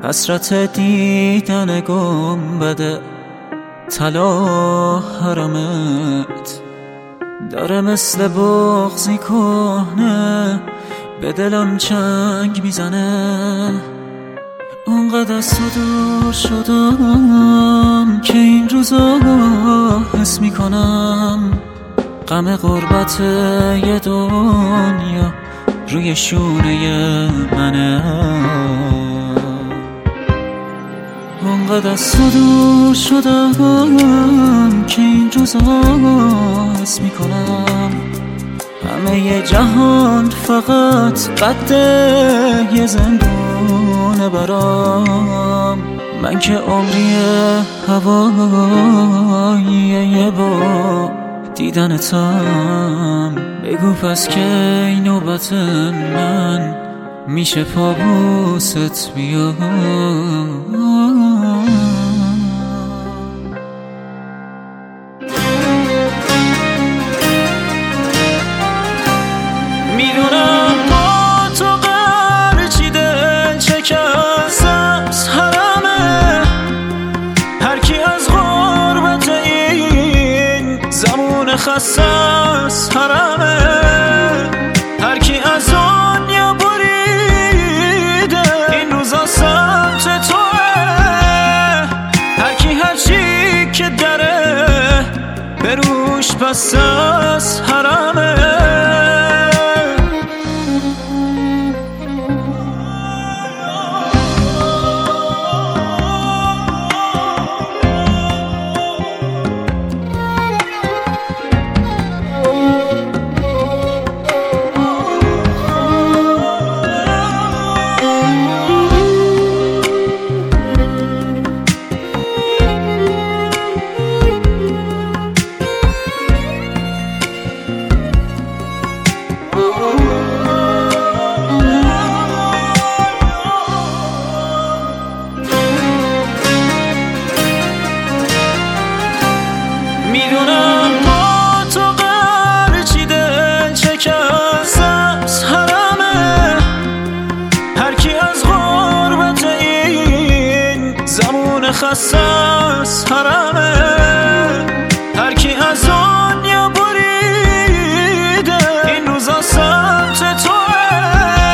حسرت دیدن گنبد طلا حرمت داره مثل بغضی کهنه به دلم چنگ میزنه. اونقدر از تو دور شدم که این روزا حس میکنم غم غربت یه دنیا روی شونه منه. اونقدر از تو دور شدم که این روزا حس میکنم همه ی جهان فقط قد یه زندونه برام. من که عمری هوایی یه با دیدنتم. بگو پس که این نوبت من میشه پابوست بیاد. میدونم با تو قرچی دل شکست از حرمه. هر کی از غربت این زمان خسته از حرمه. هر کی از دنیا بریده این روزا سمت توه. هر کی هر چی که داره به روش پس از حرمه. میدونم با تو قرچی دل شکست از حرمه. هر کی از غربت این زمان خسته از حرمه. هر کی از دنیا بریده این روزا سمت توه.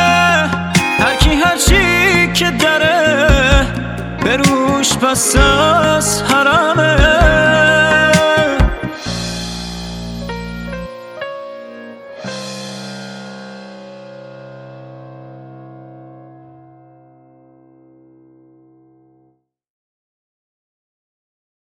هر کی هر چی که داره به روش پس